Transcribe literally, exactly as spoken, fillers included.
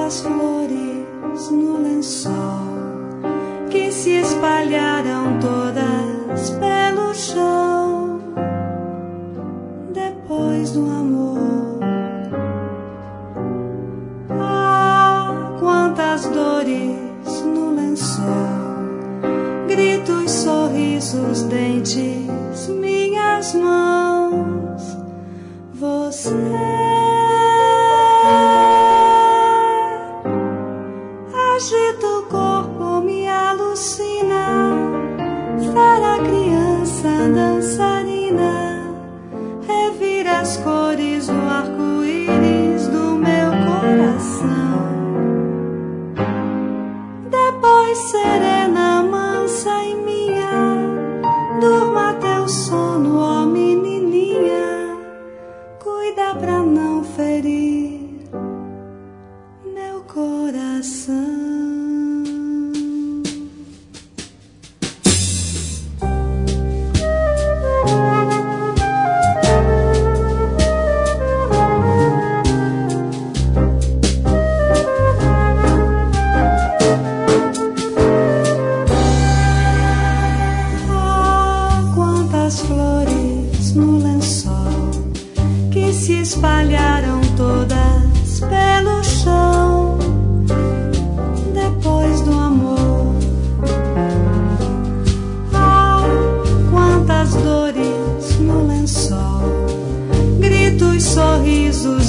quantas flores no lençol que se espalharam todas pelo chão depois do amor. Ah, quantas dores no lençol, gritos, sorrisos, dentes, minhas mãos. Você agita o corpo, me alucina, fera criança dançarina, revira as cores do arco-íris do meu coração. Depois serena, mansa e minha, durma teu sono, ó menininha, cuida pra não ferir meu coração. Flores no lençol que se espalharam todas pelo chão depois do amor. Ah, quantas dores no lençol, gritos, sorrisos,